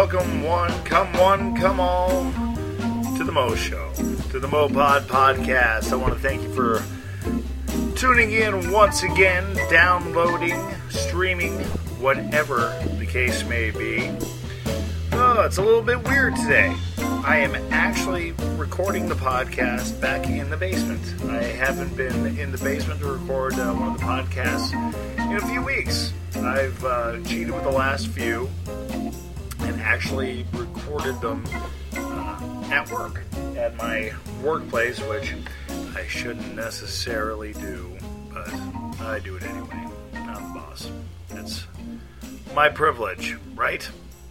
welcome one, come all to the Mo Show, to the Mo Pod Podcast. I want to thank you for tuning in once again, downloading, streaming, whatever the case may be. Oh, it's a little bit weird today. I am actually recording the podcast back in the basement. I haven't been in the basement to record one of the podcasts in a few weeks. I've cheated with the last few and actually recorded them at work, at my workplace, which I shouldn't necessarily do, but I do it anyway. I'm the boss. It's my privilege, right?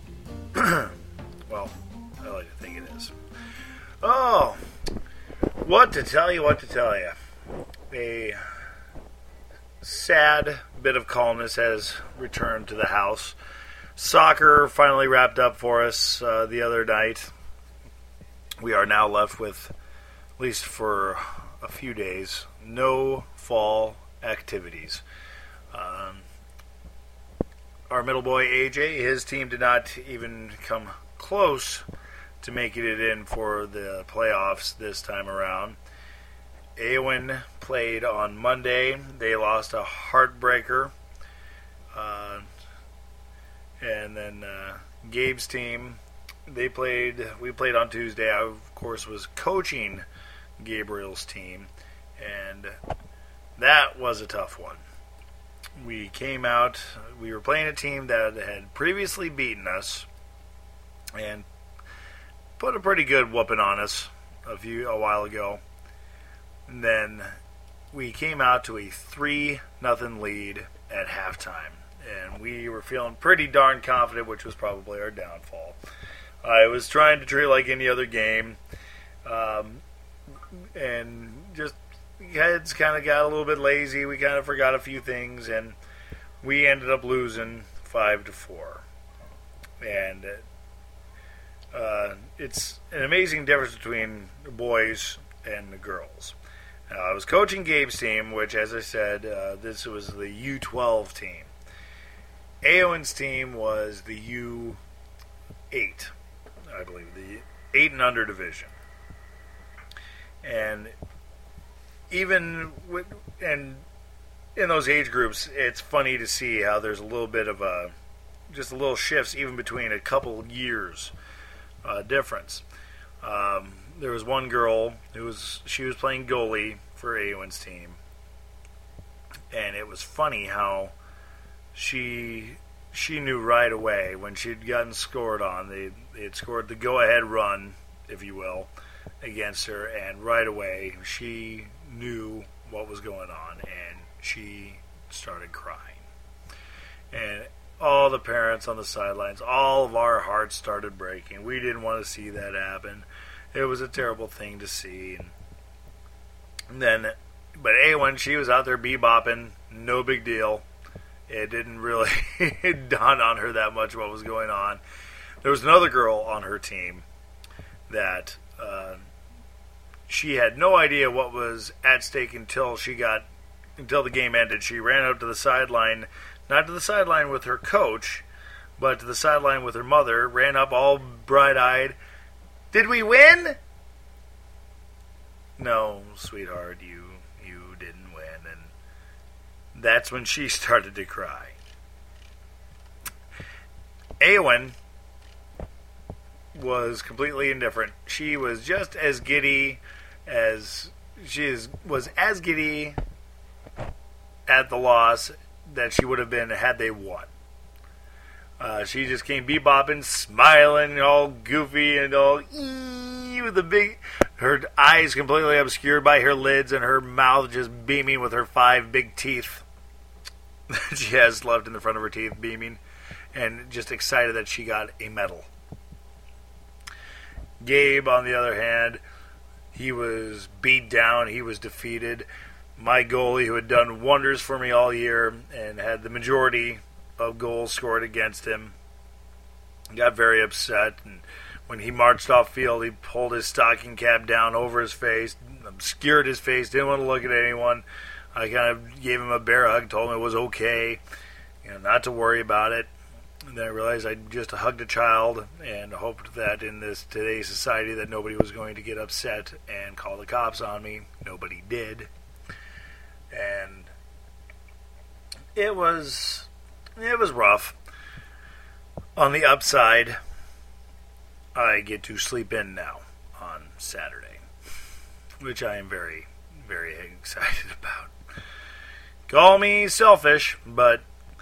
Well, I like to think it is. Oh, what to tell you. A sad bit of calmness has returned to the house. Soccer finally wrapped up for us the other night. We are now left with, at least for a few days, no fall activities. Our middle boy AJ, his team did not even come close to making it in for the playoffs this time around. Aowen played on Monday. They lost a heartbreaker. And then Gabe's team, we played on Tuesday. I, of course, was coaching Gabriel's team, and that was a tough one. We came out, we were playing a team that had previously beaten us and put a pretty good whooping on us a while ago. And then we came out to a 3-0 lead at halftime. And we were feeling pretty darn confident, which was probably our downfall. I was trying to treat it like any other game. And just heads kind of got a little bit lazy. We kind of forgot a few things. And we ended up losing 5-4. And it's an amazing difference between the boys and the girls. I was coaching Gabe's team, which, as I said, this was the U12 team. Aowen's team was the U8, I believe, the 8 and under division. And even in those age groups, it's funny to see how there's a little bit of just a little shifts even between a couple years difference. There was one girl she was playing goalie for Aowen's team, and it was funny how she knew right away when she'd gotten scored on. They had scored the go-ahead run, if you will, against her, and right away she knew what was going on, and she started crying. And all the parents on the sidelines, all of our hearts started breaking. We didn't want to see that happen. It was a terrible thing to see. And then, but Aowen, she was out there bebopping, no big deal. It didn't really dawn on her that much what was going on. There was another girl on her team that she had no idea what was at stake until the game ended. She ran up to the sideline, not to the sideline with her coach, but to the sideline with her mother, ran up all bright-eyed. Did we win? No, sweetheart, you didn't win. And that's when she started to cry. Aowen was completely indifferent. She was just as giddy as was as giddy at the loss that she would have been had they won. She just came bebopping, smiling, all goofy and all with her eyes completely obscured by her lids and her mouth just beaming with her 5 big teeth that she has left in the front of her teeth, beaming, and just excited that she got a medal. Gabe, on the other hand, he was beat down. He was defeated. My goalie, who had done wonders for me all year and had the majority of goals scored against him, got very upset. And when he marched off field, he pulled his stocking cap down over his face, obscured his face, didn't want to look at anyone. I kind of gave him a bear hug, told him it was okay, not to worry about it. And then I realized I just hugged a child and hoped that in this today's society that nobody was going to get upset and call the cops on me. Nobody did. And it was rough. On the upside, I get to sleep in now on Saturday, which I am very, very excited about. Call me selfish, but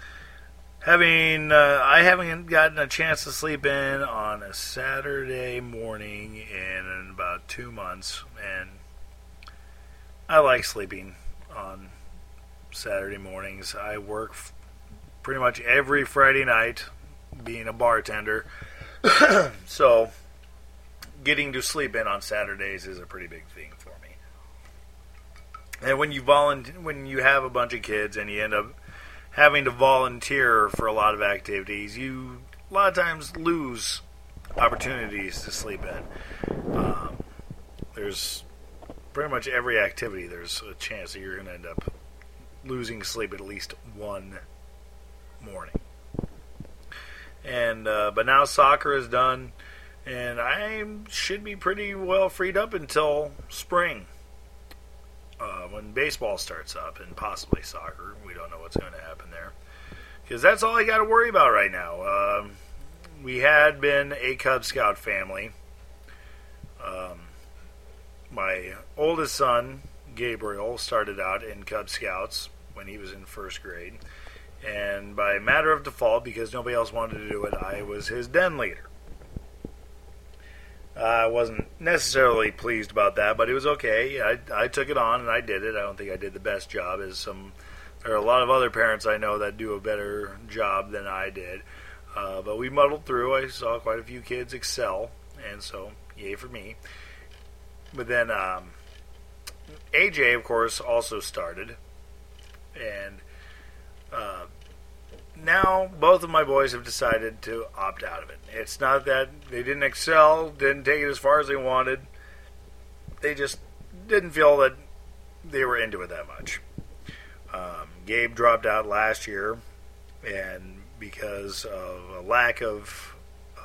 I haven't gotten a chance to sleep in on a Saturday morning in about 2 months, and I like sleeping on Saturday mornings. I work pretty much every Friday night, being a bartender, so getting to sleep in on Saturdays is a pretty big thing for me. And when you have a bunch of kids and you end up having to volunteer for a lot of activities, you a lot of times lose opportunities to sleep in. There's pretty much every activity, there's a chance that you're going to end up losing sleep at least one morning. And but now soccer is done, and I should be pretty well freed up until spring. When baseball starts up, and possibly soccer. We don't know what's going to happen there. Because that's all I got to worry about right now. We had been a Cub Scout family. My oldest son, Gabriel, started out in Cub Scouts when he was in first grade. And by matter of default, because nobody else wanted to do it, I was his den leader. I wasn't necessarily pleased about that, but it was okay. I took it on and I did it. I don't think I did the best job. There are a lot of other parents I know that do a better job than I did. But we muddled through. I saw quite a few kids excel, and so yay for me. But then AJ, of course, also started. And now both of my boys have decided to opt out of it. It's not that they didn't excel, didn't take it as far as they wanted. They just didn't feel that they were into it that much. Gabe dropped out last year, and because of a lack of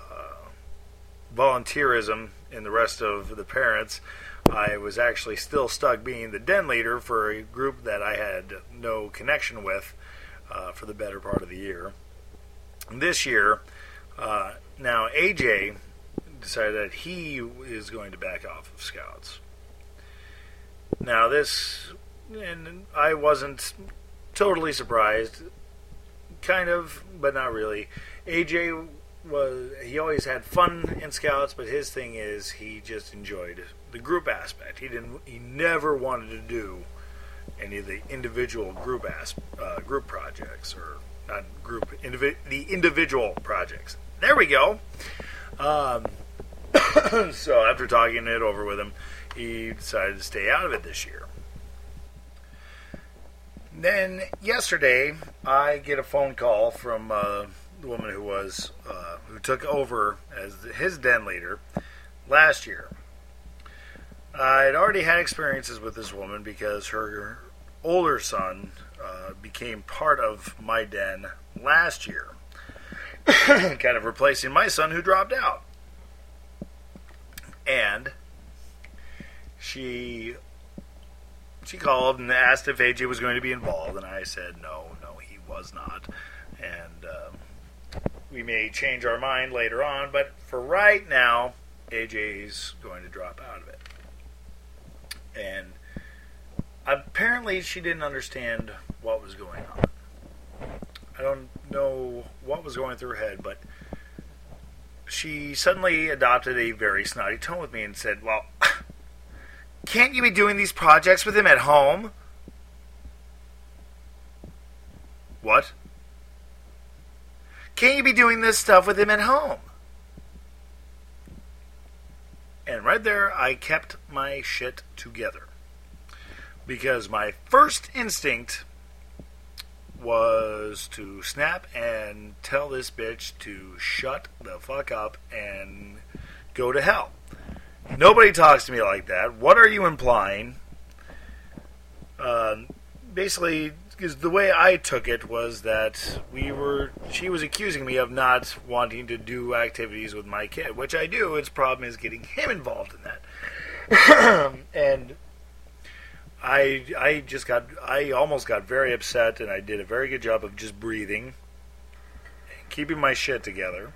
volunteerism in the rest of the parents, I was actually still stuck being the den leader for a group that I had no connection with for the better part of the year. This year, now AJ decided that he is going to back off of Scouts. Now this, and I wasn't totally surprised, kind of, but not really. AJ he always had fun in Scouts, but his thing is he just enjoyed the group aspect. He never wanted to do any of the individual group projects, or not the individual projects. There we go. So after talking it over with him, he decided to stay out of it this year. Then yesterday, I get a phone call from the woman who took over as his den leader last year. I'd already had experiences with this woman because her older son became part of my den last year, kind of replacing my son who dropped out. And she called and asked if AJ was going to be involved, and I said no, he was not. And we may change our mind later on, but for right now, AJ's going to drop out of it. And apparently she didn't understand what was going on. I don't know what was going through her head, but she suddenly adopted a very snotty tone with me and said, well, can't you be doing these projects with him at home? What? Can't you be doing this stuff with him at home? And right there, I kept my shit together. Because my first instinct was to snap and tell this bitch to shut the fuck up and go to hell. Nobody talks to me like that. What are you implying? Basically, because the way I took it was that she was accusing me of not wanting to do activities with my kid, which I do. Its problem is getting him involved in that. And I almost got very upset, and I did a very good job of just breathing and keeping my shit together.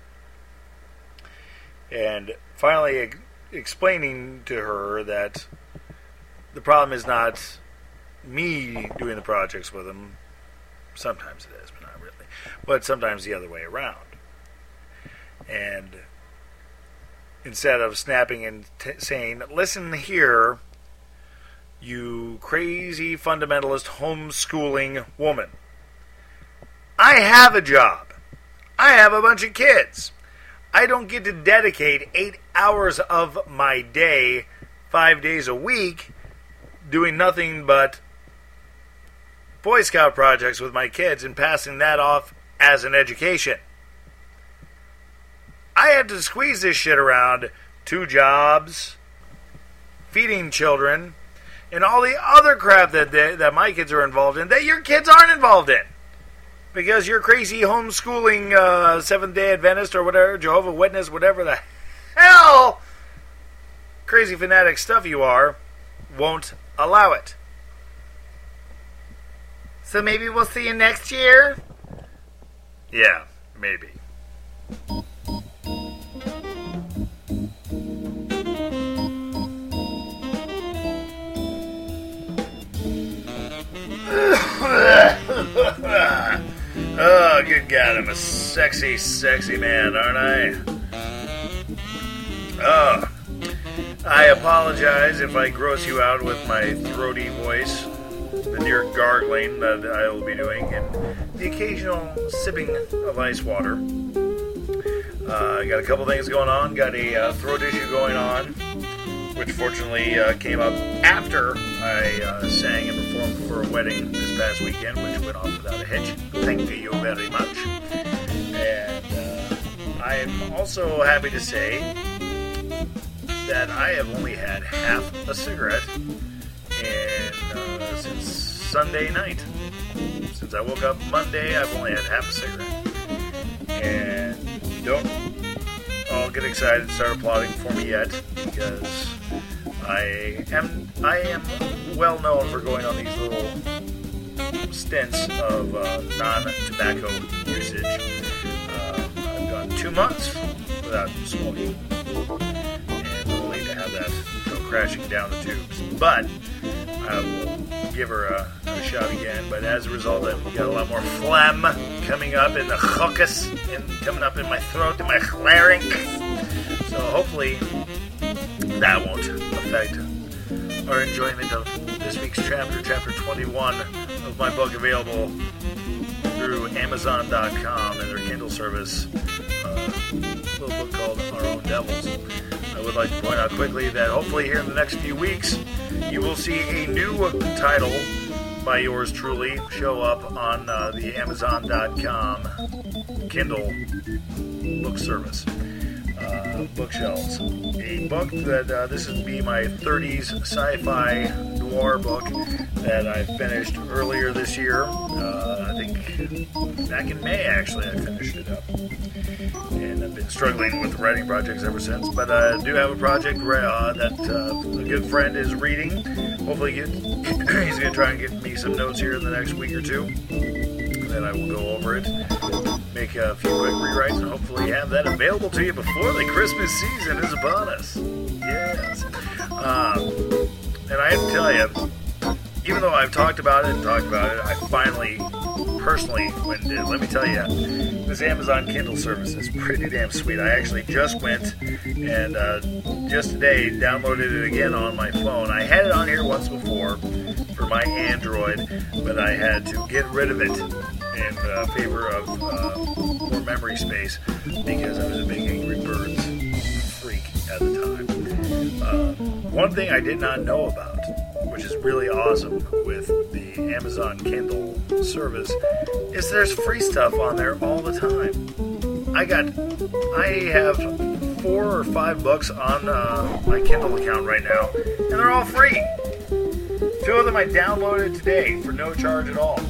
And finally explaining to her that the problem is not me doing the projects with him. Sometimes it is, but not really. But sometimes the other way around. And instead of snapping and saying, listen here, you crazy fundamentalist homeschooling woman, I have a job. I have a bunch of kids. I don't get to dedicate 8 hours of my day, 5 days a week, doing nothing but Boy Scout projects with my kids and passing that off as an education. I had to squeeze this shit around 2 jobs, feeding children, and all the other crap that my kids are involved in that your kids aren't involved in. Because your crazy homeschooling Seventh-day Adventist or whatever, Jehovah Witness, whatever the hell crazy fanatic stuff you are, won't allow it. So maybe we'll see you next year? Yeah, maybe. Oh, good God, I'm a sexy, sexy man, aren't I? Oh, I apologize if I gross you out with my throaty voice, the near gargling that I will be doing, and the occasional sipping of ice water. I got a couple things going on, got a throat issue going on, which fortunately came up after I sang and performed for a wedding this past weekend, which went off without a hitch. Thank you very much. And I am also happy to say that I have only had half a cigarette since Sunday night. Since I woke up Monday, I've only had half a cigarette. And don't all get excited and start applauding for me yet, because I am well known for going on these little stints of non-tobacco usage. I've gone 2 months without smoking, and only to have that go crashing down the tubes. But I will give her a shot again. But as a result, I've got a lot more phlegm coming up in the chuckus and coming up in my throat, in my larynx. So hopefully that won't affect our enjoyment of this week's chapter 21 of my book, available through Amazon.com and their Kindle service. A little book called Our Own Devils. I would like to point out quickly that hopefully here in the next few weeks you will see a new title by yours truly show up on the Amazon.com Kindle book service. Bookshelves. A book that this would be my 30s sci-fi noir book that I finished earlier this year. I think back in May, actually, I finished it up. And I've been struggling with writing projects ever since. But I do have a project that a good friend is reading. Hopefully he's going to try and get me some notes here in the next week or two. And then I will go over it, make a few quick rewrites, and hopefully have that available to you before the Christmas season is upon us. Yes. And I have to tell you, even though I've talked about it, I finally, personally went and did. Let me tell you, this Amazon Kindle service is pretty damn sweet. I actually just went and just today downloaded it again on my phone. I had it on here once before for my Android, but I had to get rid of it in favor of more memory space because I was a big Angry Birds freak at the time. One thing I did not know about, which is really awesome with the Amazon Kindle service, is there's free stuff on there all the time. I have 4 or 5 books on my Kindle account right now, and they're all free. 2 of them I downloaded today for no charge at all.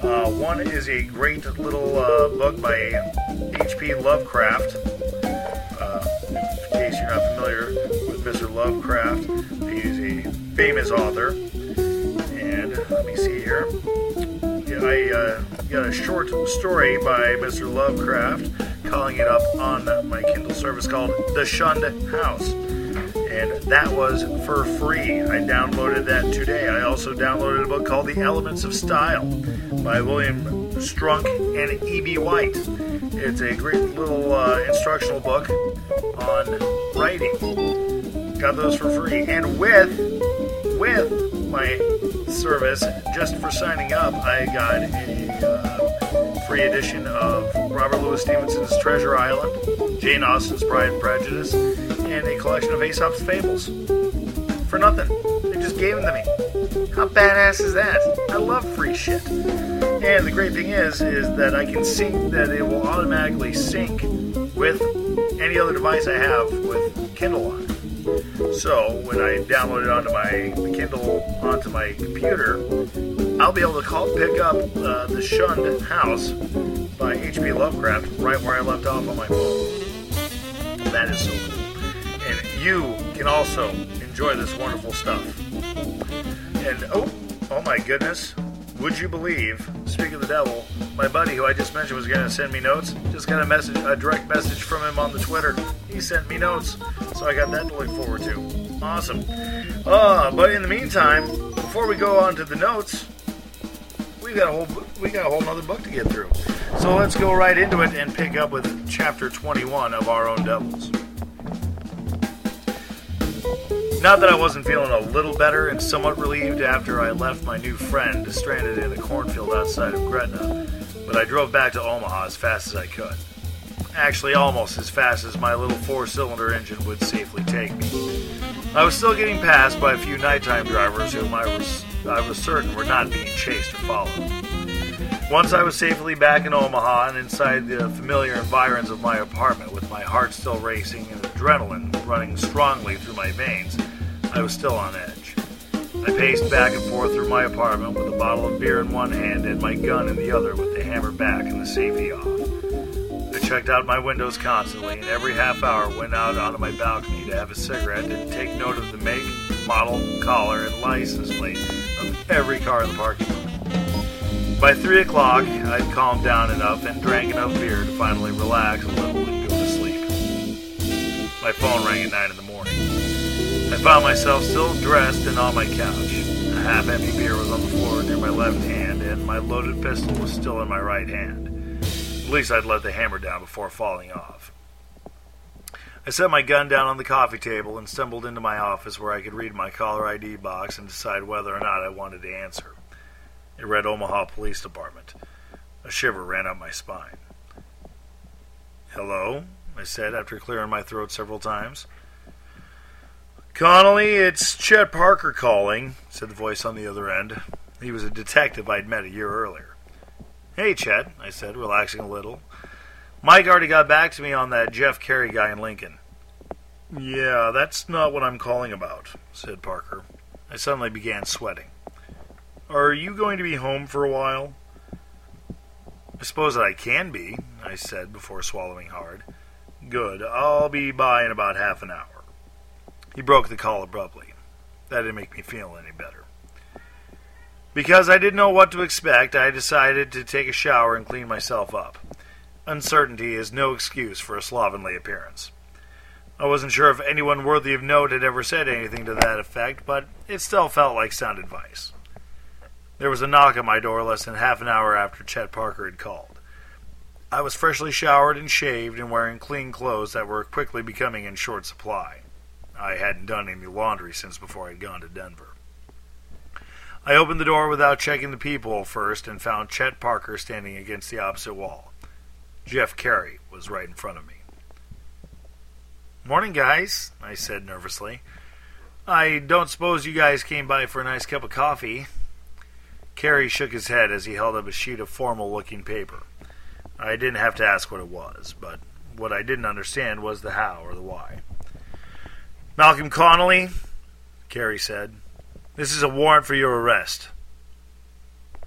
One is a great little book by H.P. Lovecraft. In case you're not familiar with Mr. Lovecraft, he is a famous author. And let me see here. I got a short story by Mr. Lovecraft, calling it up on my Kindle service called The Shunned House. And that was for free. I downloaded that today. I also downloaded a book called The Elements of Style by William Strunk and E.B. White. It's a great little instructional book on writing. Got those for free. And with my service, just for signing up, I got a free edition of Robert Louis Stevenson's Treasure Island, Jane Austen's Pride and Prejudice, and a collection of Aesop's Fables. For nothing. They just gave them to me. How badass is that? I love free shit. And the great thing is that I can sync, that it will automatically sync with any other device I have with Kindle on it. So when I download it onto the Kindle onto my computer, I'll be able to pick up The Shunned House by H.P. Lovecraft right where I left off on my phone. That is so cool. And you can also enjoy this wonderful stuff. And oh my goodness, would you believe, speaking of the devil, my buddy who I just mentioned was going to send me notes, just got a direct message from him on the Twitter. He sent me notes, so I got that to look forward to. Awesome. But in the meantime, before we go on to the notes, we got a whole nother book to get through. So let's go right into it and pick up with chapter 21 of Our Own Devils. Not that I wasn't feeling a little better and somewhat relieved after I left my new friend stranded in a cornfield outside of Gretna, but I drove back to Omaha as fast as I could. Actually, almost as fast as my little 4-cylinder engine would safely take me. I was still getting passed by a few nighttime drivers whom I was certain were not being chased or followed. Once I was safely back in Omaha and inside the familiar environs of my apartment with my heart still racing and adrenaline running strongly through my veins, I was still on edge. I paced back and forth through my apartment with a bottle of beer in one hand and my gun in the other with the hammer back and the safety off. I checked out my windows constantly and every half hour went out onto my balcony to have a cigarette and take note of the make, model, color, and license plate of every car in the parking lot. By 3 o'clock, I'd calmed down enough and drank enough beer to finally relax a little and go to sleep. My phone rang at 9 in the morning. I found myself still dressed and on my couch. A half-empty beer was on the floor near my left hand, and my loaded pistol was still in my right hand. At least I'd let the hammer down before falling off. I set my gun down on the coffee table and stumbled into my office where I could read my caller ID box and decide whether or not I wanted to answer. It read Omaha Police Department. A shiver ran up my spine. "Hello?" I said after clearing my throat several times. "Connolly, it's Chet Parker calling," said the voice on the other end. He was a detective I'd met a year earlier. "Hey, Chet," I said, relaxing a little. "Mike already got back to me on that Jeff Carey guy in Lincoln." "Yeah, that's not what I'm calling about," said Parker. I suddenly began sweating. "Are you going to be home for a while?" "I suppose that I can be," I said before swallowing hard. "Good. I'll be by in about half an hour." He broke the call abruptly. That didn't make me feel any better. Because I didn't know what to expect, I decided to take a shower and clean myself up. Uncertainty is no excuse for a slovenly appearance. I wasn't sure if anyone worthy of note had ever said anything to that effect, but it still felt like sound advice. There was a knock at my door less than half an hour after Chet Parker had called. I was freshly showered and shaved and wearing clean clothes that were quickly becoming in short supply. I hadn't done any laundry since before I'd gone to Denver. I opened the door without checking the peephole first and found Chet Parker standing against the opposite wall. Jeff Carey was right in front of me. "Morning, guys," I said nervously. "I don't suppose you guys came by for a nice cup of coffee?" Carey shook his head as he held up a sheet of formal-looking paper. I didn't have to ask what it was, but what I didn't understand was the how or the why. "Malcolm Connolly," Carey said, "this is a warrant for your arrest."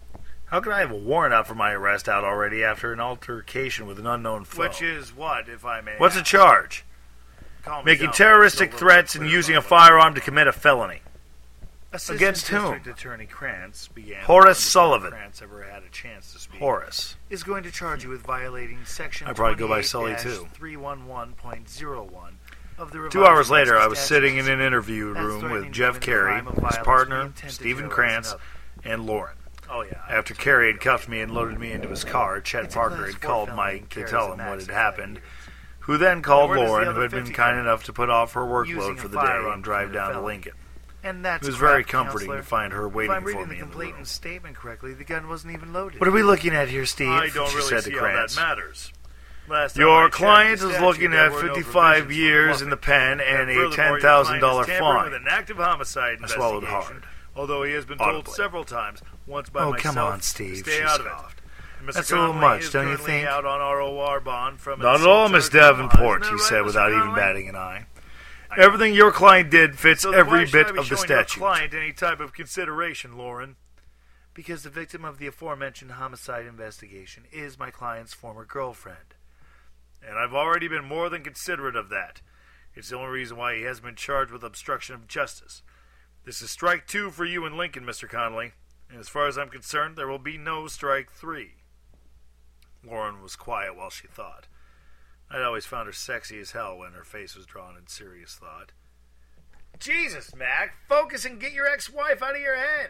How could I have a warrant out for my arrest out already after an altercation with an unknown foe? Which is what, if I may What's the ask? charge? Calm Making down, terroristic Mr. threats and using a firearm to commit a felony. Assistant Against whom? District Attorney Krantz began Horace before Sullivan. Krantz ever had a chance to speak. Horace. Is going to charge you with violating Section I'd probably go by Sully, too. 311.01 of the 2 hours revised later, I was statutes. sitting in an interview That's room threatening with to Jeff commit a Carey, crime of his violence with partner, the intent to Stephen terrorize Krantz, another. and Lauren. Oh, yeah. After Carey had cuffed me and loaded me into his car, Chet It's a Parker class had 4 called felony Mike and to carries tell a him what max had of 5 happened, years. who then called Where does the Lauren, other who had been 50 kind go? enough to put off her Using workload a for the day firearm and drive to down to felony. Lincoln. And that's It was very crap, comforting Counselor. to find her If waiting I'm for reading me the in the complainant room. statement correctly, the gun wasn't even loaded. What are we looking at here, Steve? I don't she really said see to how that Krantz. matters. Last time I Your checked client the is statute, looking there at were no 55 provisions for years in the bluffing. pen and a furthermore, your $10,000 client is tampering fine. with an active homicide I swallowed investigation, hard. although he has been told Audibly. several times, once by Oh, myself, come on, Steve, to stay she out of scoffed. it. And Mr. That's a little Connolly much, is don't you currently think? out on ROR bond from Not at assault all, Miss charge of Davenport, Isn't he that said right, without Mr. even Connolly? batting an eye. Everything your client did fits So then why every should bit I be of the showing your statute. client any type of consideration, Lauren? Because the victim of the aforementioned homicide investigation is my client's former girlfriend. And I've already been more than considerate of that. It's the only reason why he hasn't been charged with obstruction of justice. This is strike 2 for you in Lincoln, Mr. Connolly. And as far as I'm concerned, there will be no strike 3. Lauren was quiet while she thought. I'd always found her sexy as hell when her face was drawn in serious thought. Jesus, Mac, focus and get your ex-wife out of your head.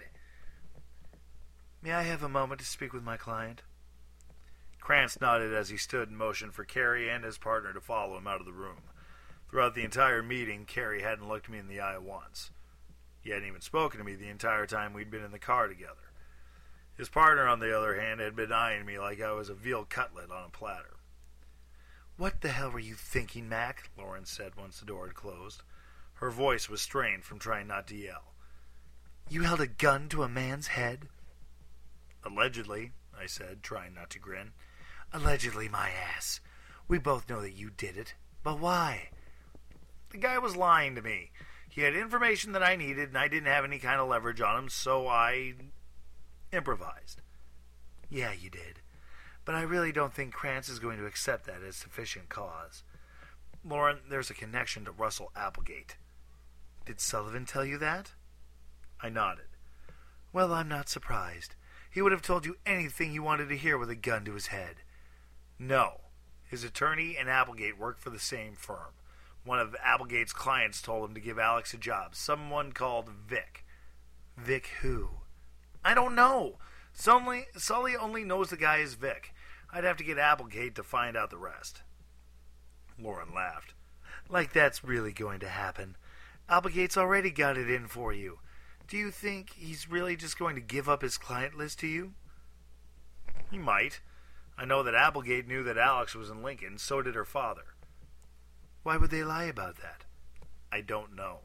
May I have a moment to speak with my client? Krantz nodded as he stood and motioned for Carey and his partner to follow him out of the room. Throughout the entire meeting, Carey hadn't looked me in the eye once. He hadn't even spoken to me the entire time we'd been in the car together. His partner, on the other hand, had been eyeing me like I was a veal cutlet on a platter. "What the hell were you thinking, Mac?" Lauren said once the door had closed. Her voice was strained from trying not to yell. "You held a gun to a man's head?" "Allegedly," I said, trying not to grin. "Allegedly, my ass. We both know that you did it. But why?" "The guy was lying to me. He had information that I needed, and I didn't have any kind of leverage on him, so I improvised." "Yeah, you did. But I really don't think Krantz is going to accept that as sufficient cause. Lauren, there's a connection to Russell Applegate." "Did Sullivan tell you that?" I nodded. "Well, I'm not surprised. He would have told you anything you wanted to hear with a gun to his head." "No. His attorney and Applegate work for the same firm. One of Applegate's clients told him to give Alex a job. Someone called Vic." "Vic who?" "I don't know. Sully only knows the guy is Vic. I'd have to get Applegate to find out the rest." Lauren laughed. "Like that's really going to happen. Applegate's already got it in for you. Do you think he's really just going to give up his client list to you?" "He might. I know that Applegate knew that Alex was in Lincoln. So did her father." "Why would they lie about that?" "I don't know."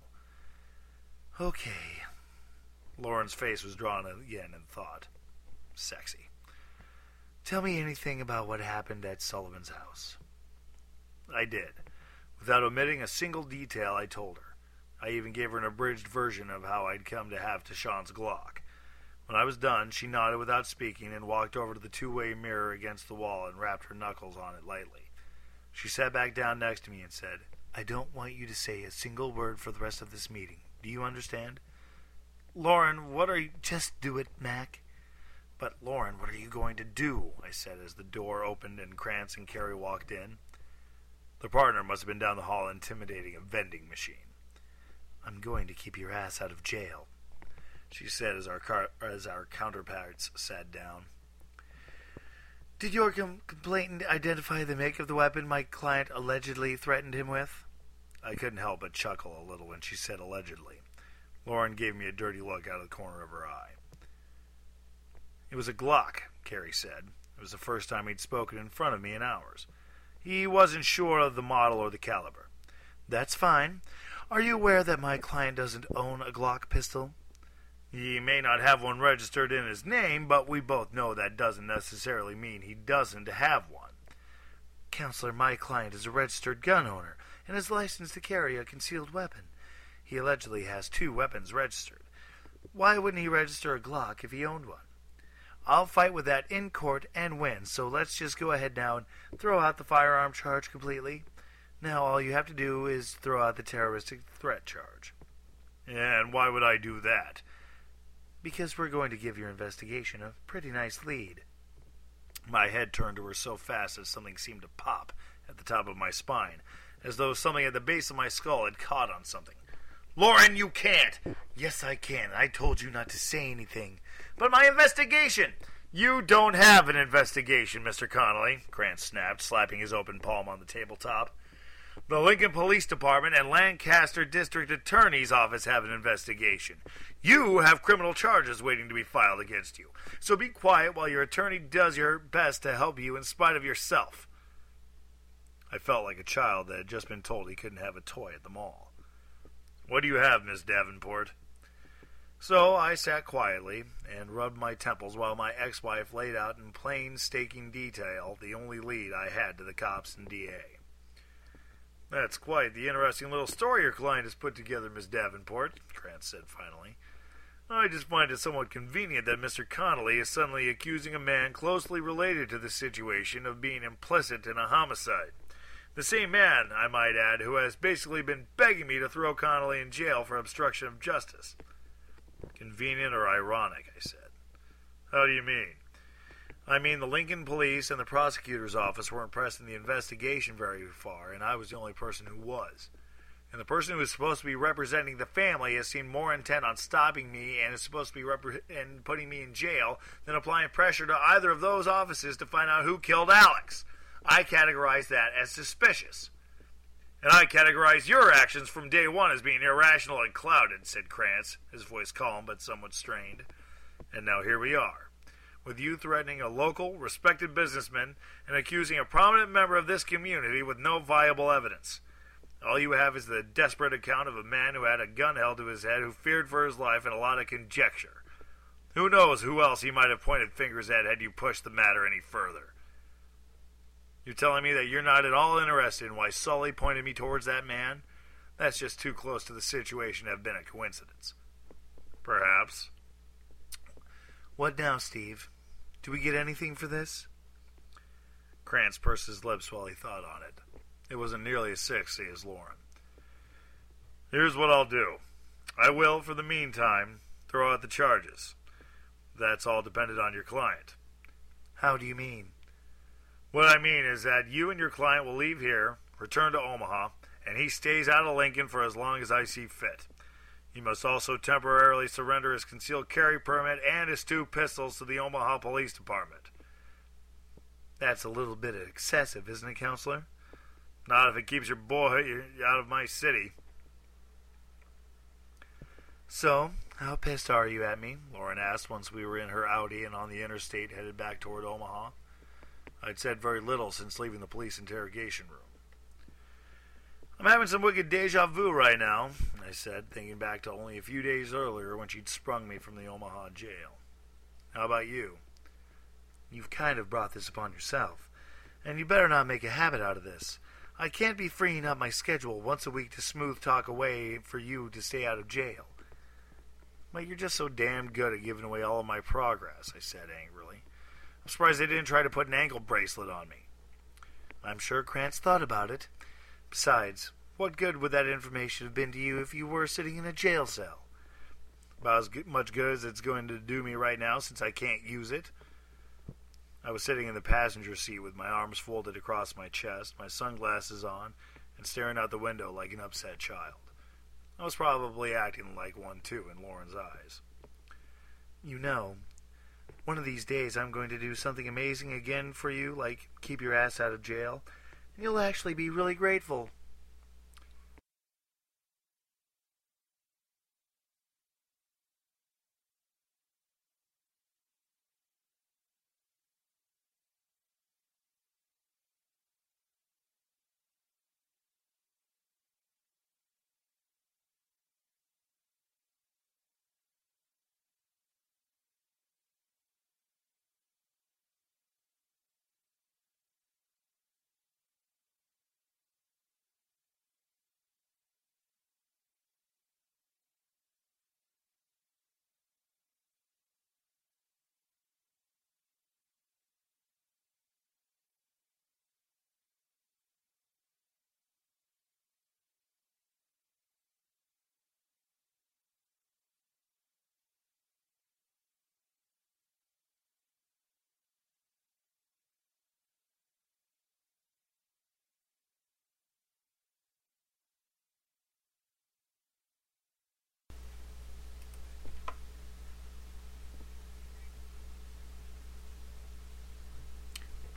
"Okay." Lauren's face was drawn again in thought. Sexy. "Tell me anything about what happened at Sullivan's house." I did. Without omitting a single detail, I told her. I even gave her an abridged version of how I'd come to have Tashawn's Glock. When I was done, she nodded without speaking and walked over to the two-way mirror against the wall and rapped her knuckles on it lightly. She sat back down next to me and said, "I don't want you to say a single word for the rest of this meeting. Do you understand?" "Lauren, what are you—" "Just do it, Mac." "But, Lauren, what are you going to do?" I said as the door opened and Krantz and Carey walked in. The partner must have been down the hall intimidating a vending machine. "I'm going to keep your ass out of jail," she said as our counterparts sat down. "Did your complainant identify the make of the weapon my client allegedly threatened him with?" I couldn't help but chuckle a little when she said allegedly. Lauren gave me a dirty look out of the corner of her eye. "It was a Glock," Carey said. It was the first time he'd spoken in front of me in hours. He wasn't sure of the model or the caliber. "That's fine. Are you aware that my client doesn't own a Glock pistol?" "He may not have one registered in his name, but we both know that doesn't necessarily mean he doesn't have one." "Counselor, my client is a registered gun owner and is licensed to carry a concealed weapon. He allegedly has 2 weapons registered. Why wouldn't he register a Glock if he owned one?" I'll fight with that in court and win, so let's just go ahead now and throw out the firearm charge completely. Now all you have to do is throw out the terroristic threat charge. And why would I do that? Because we're going to give your investigation a pretty nice lead. My head turned to her so fast that something seemed to pop at the top of my spine, as though something at the base of my skull had caught on something. Lauren, you can't! Yes, I can. I told you not to say anything. But my investigation! You don't have an investigation, Mr. Connolly, Krantz snapped, slapping his open palm on the tabletop. The Lincoln Police Department and Lancaster District Attorney's Office have an investigation. You have criminal charges waiting to be filed against you. So be quiet while your attorney does your best to help you in spite of yourself. I felt like a child that had just been told he couldn't have a toy at the mall. What do you have, Miss Davenport? So I sat quietly and rubbed my temples while my ex-wife laid out in painstaking detail the only lead I had to the cops and DA. That's quite the interesting little story your client has put together, Miss Davenport, Krantz said finally. I just find it somewhat convenient that Mr. Connolly is suddenly accusing a man closely related to the situation of being implicit in a homicide. The same man, I might add, who has basically been begging me to throw Connolly in jail for obstruction of justice. Convenient or ironic, I said. How do you mean? I mean, the Lincoln Police and the prosecutor's office weren't pressing the investigation very far, and I was the only person who was. And the person who is supposed to be representing the family has seemed more intent on stopping me and is supposed to be and putting me in jail than applying pressure to either of those offices to find out who killed Alex. I categorize that as suspicious. And I categorize your actions from day one as being irrational and clouded, said Krantz, his voice calm but somewhat strained. And now here we are, with you threatening a local, respected businessman and accusing a prominent member of this community with no viable evidence. All you have is the desperate account of a man who had a gun held to his head, who feared for his life, and a lot of conjecture. Who knows who else he might have pointed fingers at had you pushed the matter any further. You're telling me that you're not at all interested in why Sully pointed me towards that man? That's just too close to the situation to have been a coincidence. Perhaps. What now, Steve? Do we get anything for this? Krantz pursed his lips while he thought on it. It wasn't nearly as sexy as Lauren. Here's what I'll do. I will, for the meantime, throw out the charges. That's all dependent on your client. How do you mean? What I mean is that you and your client will leave here, return to Omaha, and he stays out of Lincoln for as long as I see fit. He must also temporarily surrender his concealed carry permit and his 2 pistols to the Omaha Police Department. That's a little bit excessive, isn't it, Counselor? Not if it keeps your boy out of my city. So, how pissed are you at me? Lauren asked once we were in her Audi and on the interstate headed back toward Omaha. I'd said very little since leaving the police interrogation room. I'm having some wicked deja vu right now, I said, thinking back to only a few days earlier when she'd sprung me from the Omaha jail. How about you? You've kind of brought this upon yourself, and you better not make a habit out of this. I can't be freeing up my schedule once a week to smooth talk away for you to stay out of jail. But you're just so damn good at giving away all of my progress, I said angrily. I'm surprised they didn't try to put an ankle bracelet on me. I'm sure Krantz thought about it. Besides, what good would that information have been to you if you were sitting in a jail cell? About as much good as it's going to do me right now since I can't use it. I was sitting in the passenger seat with my arms folded across my chest, my sunglasses on, and staring out the window like an upset child. I was probably acting like one, too, in Lauren's eyes. You know, one of these days I'm going to do something amazing again for you, like keep your ass out of jail, and you'll actually be really grateful.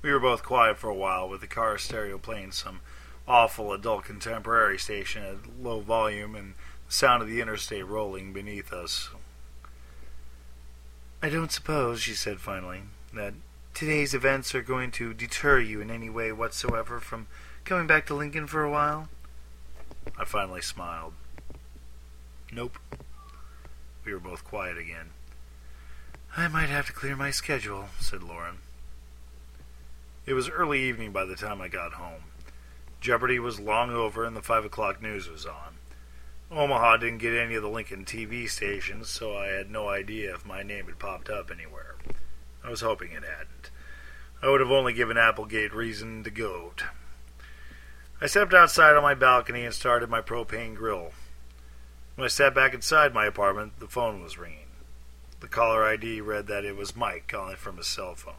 We were both quiet for a while, with the car stereo playing some awful adult contemporary station at low volume and the sound of the interstate rolling beneath us. "I don't suppose," she said finally, "that today's events are going to deter you in any way whatsoever from coming back to Lincoln for a while?" I finally smiled. "Nope." We were both quiet again. "I might have to clear my schedule," said Lauren. It was early evening by the time I got home. Jeopardy was long over and the 5 o'clock news was on. Omaha didn't get any of the Lincoln TV stations, so I had no idea if my name had popped up anywhere. I was hoping it hadn't. I would have only given Applegate reason to goat. I stepped outside on my balcony and started my propane grill. When I sat back inside my apartment, the phone was ringing. The caller ID read that it was Mike calling from his cell phone.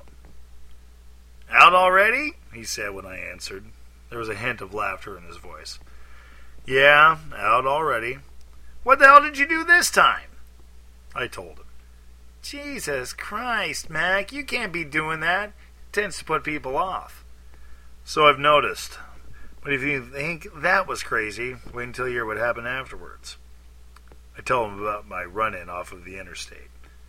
"Out already?" he said when I answered. There was a hint of laughter in his voice. "Yeah, out already." "What the hell did you do this time?" I told him. "Jesus Christ, Mac, you can't be doing that. It tends to put people off." "So I've noticed. But if you think that was crazy, wait until you hear what happened afterwards." I told him about my run-in off of the interstate.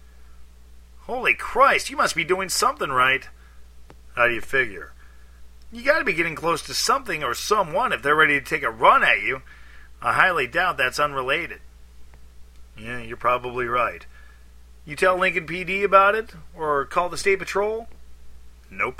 "Holy Christ, you must be doing something right." "How do you figure?" "You got to be getting close to something or someone if they're ready to take a run at you. I highly doubt that's unrelated." "Yeah, you're probably right." "You tell Lincoln PD about it? Or call the State Patrol?" "Nope."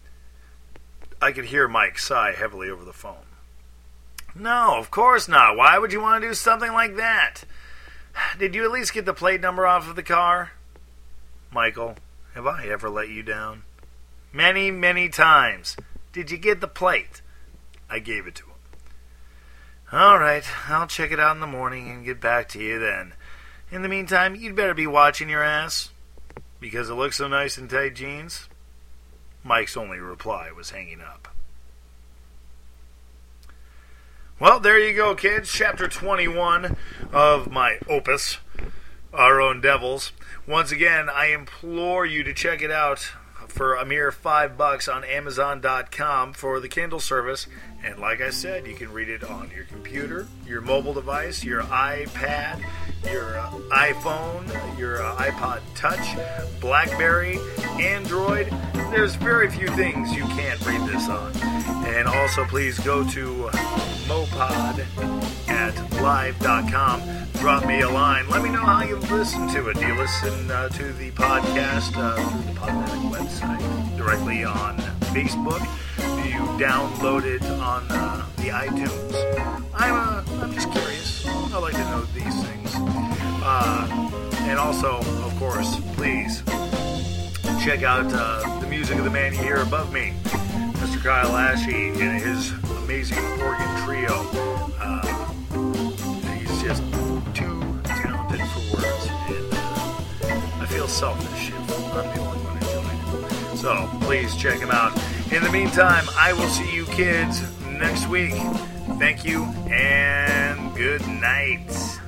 I could hear Mike sigh heavily over the phone. "No, of course not. Why would you want to do something like that? Did you at least get the plate number off of the car?" "Michael, have I ever let you down?" "Many, many times. Did you get the plate?" I gave it to him. "All right, I'll check it out in the morning and get back to you then. In the meantime, you'd better be watching your ass." "Because it looks so nice in tight jeans?" Mike's only reply was hanging up. Well, there you go, kids. Chapter 21 of my opus, Our Own Devils. Once again, I implore you to check it out for a mere $5 on Amazon.com for the Kindle service. And like I said, you can read it on your computer, your mobile device, your iPad, your iPhone, your iPod Touch, BlackBerry, Android. There's very few things you can't read this on. And also, please go to mopod@live.com. Drop me a line. Let me know how you listen to it. Do you listen to the podcast through the Podmatic website, directly on Facebook? Do you download it on the iTunes? I'm just curious. I like to know these things. And also, of course, please check out the music of the man you hear above me, Mr. Kyle Ashe, and his amazing organ trio. He's just too talented for words, and I feel selfish if I'm the only one enjoying it. So please check him out. In the meantime, I will see you kids next week. Thank you, and good night.